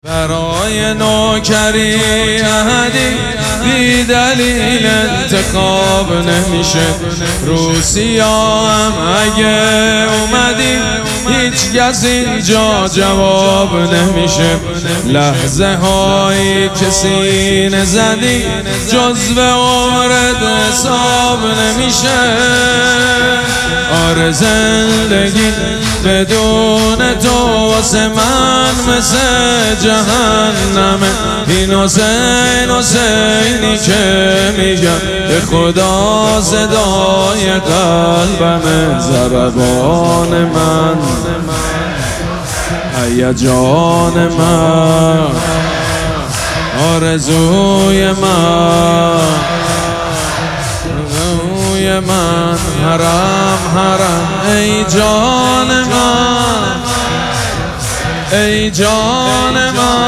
برای نوکری احدی بی دلیل انتخاب نمیشه. روسیا هم اگه اومدی هیچ کس اینجا جواب نمیشه. لحظه هایی که سینه زدی جزو عمرت حساب نمیشه. آره زندگی بدون تو واسه من مثل جهنمه. این حسینی که میگم به خدا صدای قلبمه. ضربان من هیجان من آرزوی من حرم ای جان من ای جان من